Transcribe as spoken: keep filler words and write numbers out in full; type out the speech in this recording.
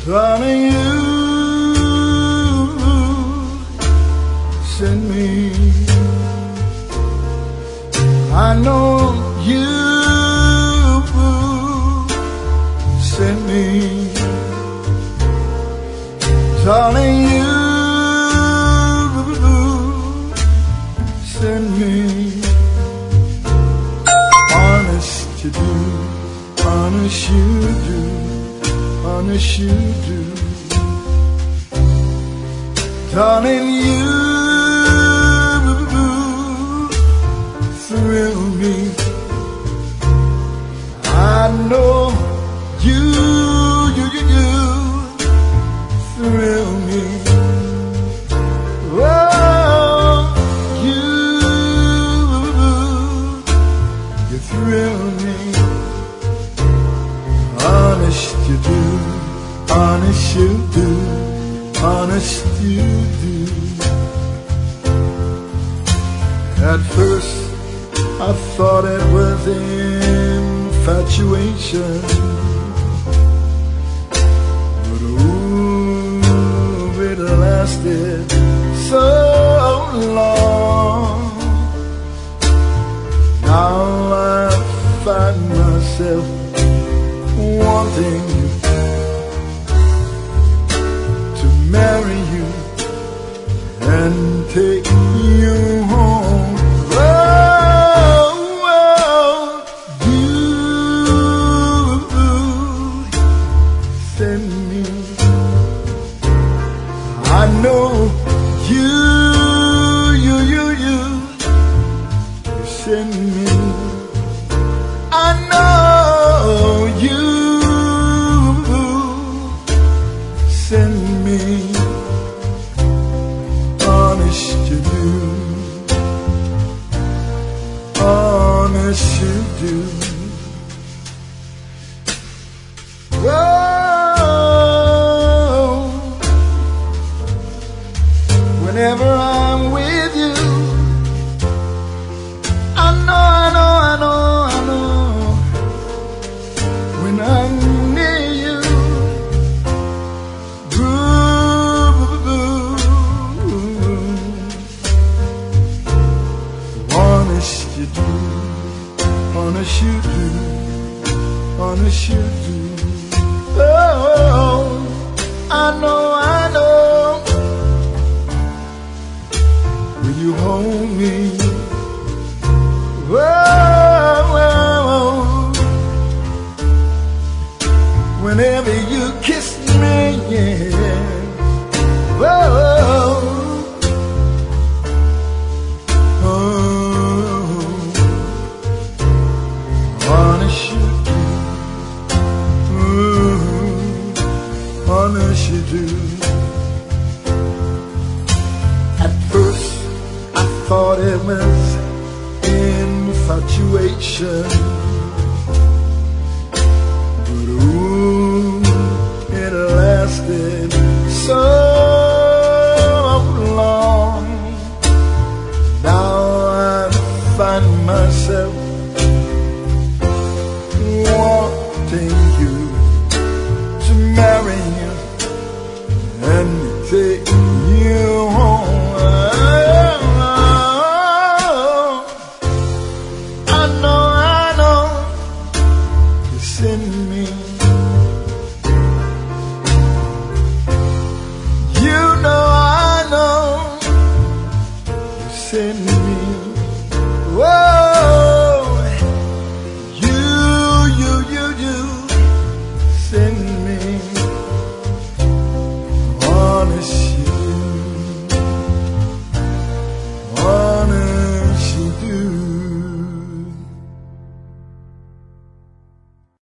Darling, you send me. I know you send me. Darling, you send me. Honest you do, honest you do, honest you do. Darling, you thrill me. I know you, you, you, you thrill me. Oh, you, you thrill me. Honest you do, honest you do, honest you do. At first I thought it was infatuation, but ooh, it lasted so long. Now I find myself wanting you, to marry you and take you home. I know you, you, you, you, you send me. I know you send me. Honest you do, honest you do. Whenever I'm with you, I know, I know, I know, I know. When I'm near you, ooh, honest you do, honest you do, honest you do. Oh, I know, I know. You hold me, whoa, whoa. Whenever you kiss me, yeah, whoa, oh, honest you do, ooh, honest you do. At first thought it was infatuation, but ooh, it lasted so long. Now I find myself wanting you, to marry you and take you home. Send me. You know I know you send me. Whoa.